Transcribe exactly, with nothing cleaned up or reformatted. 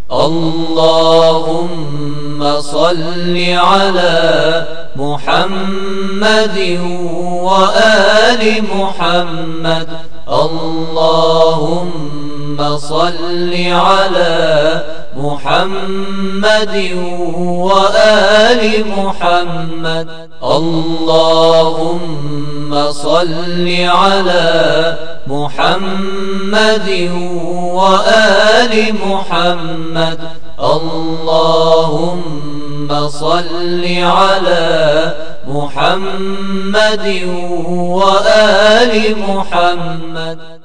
اللهم صل على محمد وآل محمد. اللهم صل على محمد وآل محمد. اللهم صل على محمد وآل محمد. اللهم صل على محمد وآل محمد.